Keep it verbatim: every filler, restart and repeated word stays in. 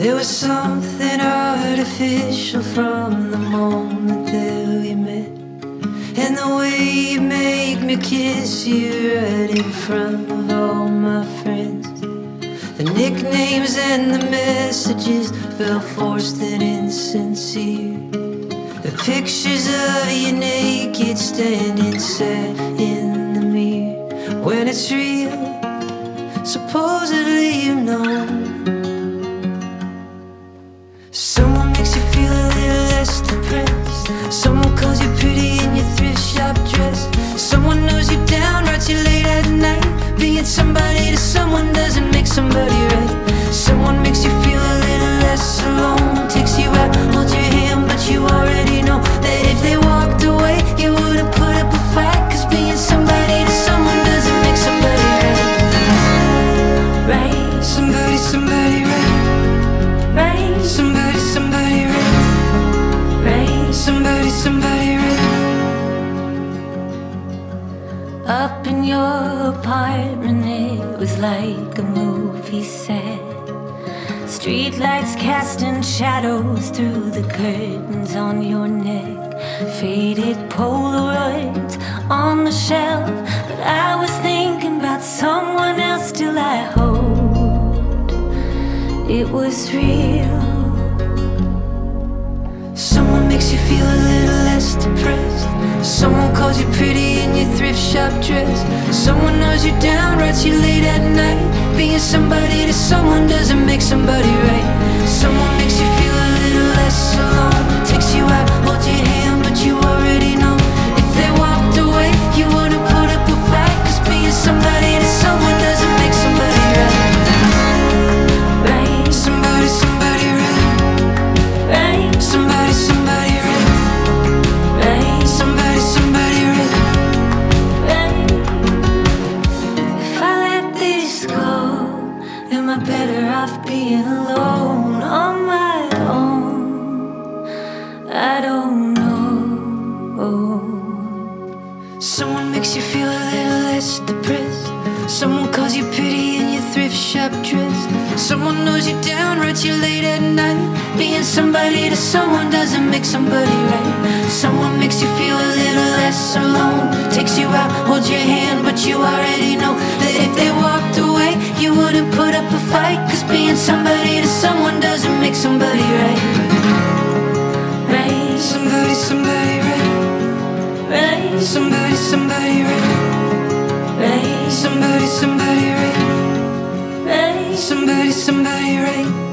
There was something artificial from the moment that we met, and the way you make me kiss you right in front of all my friends. The nicknames and the messages felt forced and insincere. The pictures of you naked standing sad in the mirror. When it's real, supposedly you know. Someone makes you feel a little less depressed. Someone calls you pretty in your thrift shop dress. Someone knows you down, writes you late at night. Being somebody to someone doesn't make somebody right. Someone makes you feel a little less alone. Takes you out, holds your hand, but you already know that if they walked away, you wouldn't put up a fight. Cause being somebody to someone doesn't make somebody right. Right, somebody, somebody right. Right, somebody, somebody right. Right, somebody, somebody right. Up in your apartment, it was like a movie set. Streetlights casting shadows through the curtains on your neck. Faded Polaroids on the shelf. But I was thinking about someone else till I hoped it was real. Someone makes you feel a little less depressed. Someone calls you pretty in your thrift shop dress. Someone knows you down, writes you late at night. Being somebody to someone doesn't make somebody right. Someone makes you feel a little less alone. Takes you out, holds your hand, but you already know if they walked away, you wouldn't put up a fight. Cause being somebody to someone doesn't make somebody right. Right, somebody, somebody right. Right, somebody, somebody right. Right, somebody, somebody right. Right. If I let this go, am I better off being alone on my own? I don't know. Someone makes you feel a little less depressed. Someone calls you pretty in your thrift shop dress. Someone knows you down, writes you late at night. Being somebody to someone doesn't make somebody right. Someone makes you feel a little less alone. Takes you out, holds your hand, but you already know that if they walked away, you wouldn't put up a fight. Cause being somebody to someone doesn't make somebody right. Right, somebody, somebody right. Right, somebody, somebody right. Right, somebody, somebody right. Right, somebody, somebody right.